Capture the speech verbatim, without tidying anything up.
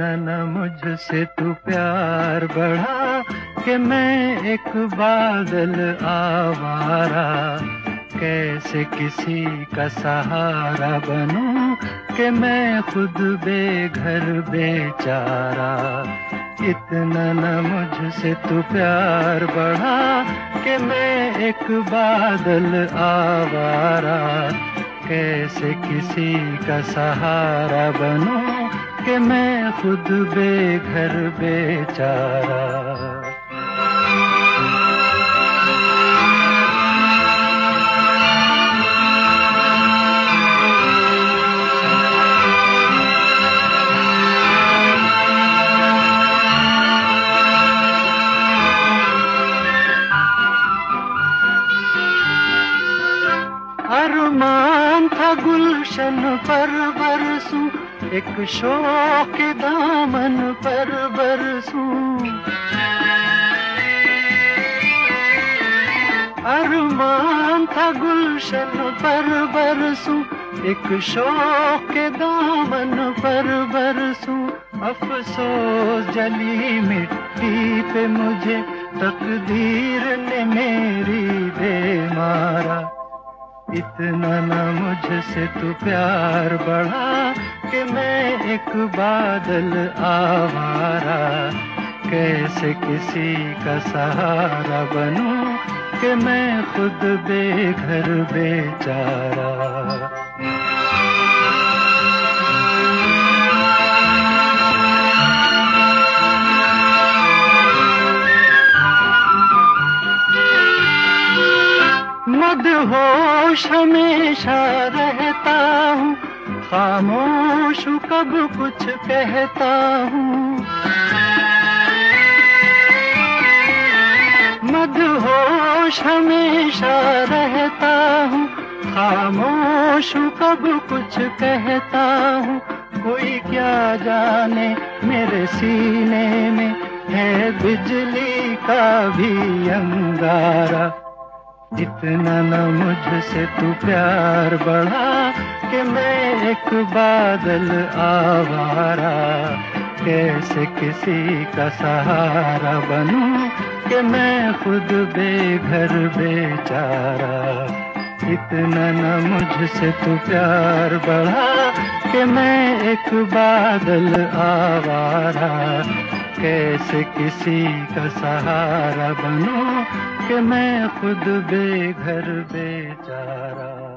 इतना न मुझसे तू प्यार बढ़ा कि मैं एक बादल आवारा, कैसे किसी का सहारा बनूं कि मैं खुद बेघर बेचारा। इतना न मुझसे तू प्यार बढ़ा कि मैं एक बादल आवारा, कैसे किसी का सहारा बनूं कि मैं खुद बेघर बेचारा। अरमान था गुलशन पर बरसूं, एक शौक दामन पर बरसूं। अरमान था गुलशन पर बरसूं, एक शौक दामन पर बरसूं। अफसोस जली मिट्टी पे मुझे तकदीर ने मेरी दे मारा। इतना न मुझसे तू प्यार बढ़ा कि मैं एक बादल आवारा, कैसे किसी का सहारा बनूं कि मैं खुद बेघर बेचारा। मदहोश हमेशा रहता हूँ, खामोश कब कुछ कहता हूँ। मदहोश हमेशा रहता हूँ, खामोश कब कुछ कहता हूँ। कोई क्या जाने मेरे सीने में है बिजली का भी अंगारा। इतना न मुझसे तू प्यार बढ़ा कि मैं एक बादल आवारा, कैसे किसी का सहारा बनूं कि मैं खुद बेघर बेचारा। इतना न मुझसे तू प्यार बढ़ा कि मैं एक बादल आवारा, कैसे किसी का सहारा बनूं कि मैं खुद बेघर बेचारा।